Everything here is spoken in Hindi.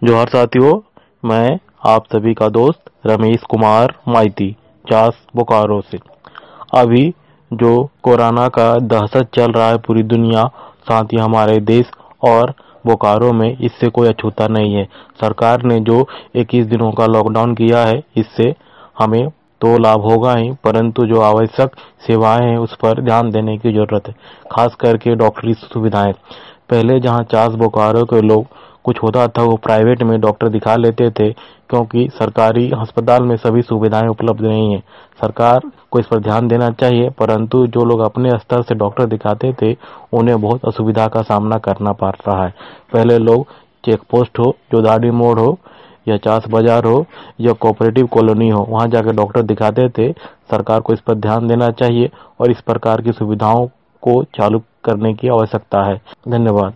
जोहार साथियों, मैं आप सभी का दोस्त रमेश कुमार माइती, चास बोकारो से। अभी जो कोरोना का दहशत चल रहा है पूरी दुनिया, साथ ही हमारे देश और बोकारो में, इससे कोई अछूता नहीं है। सरकार ने जो 21 दिनों का लॉकडाउन किया है, इससे हमें तो लाभ होगा ही, परंतु जो आवश्यक सेवाएं हैं उस पर ध्यान देने की जरूरत है, खास करके डॉक्टरी सुविधाएं। पहले जहां चास बोकारो के लोग कुछ होता था वो प्राइवेट में डॉक्टर दिखा लेते थे, क्योंकि सरकारी अस्पताल में सभी सुविधाएं उपलब्ध नहीं है। सरकार को इस पर ध्यान देना चाहिए, परंतु जो लोग अपने स्तर से डॉक्टर दिखाते थे उन्हें बहुत असुविधा का सामना करना पड़ रहा है। पहले लोग चेक पोस्ट हो, जोदाड़ी मोड़ हो, या चास बाजार हो, या कोऑपरेटिव कॉलोनी हो, वहां जाकर डॉक्टर दिखाते थे। सरकार को इस पर ध्यान देना चाहिए और इस प्रकार की सुविधाओं को चालू करने की आवश्यकता है। धन्यवाद।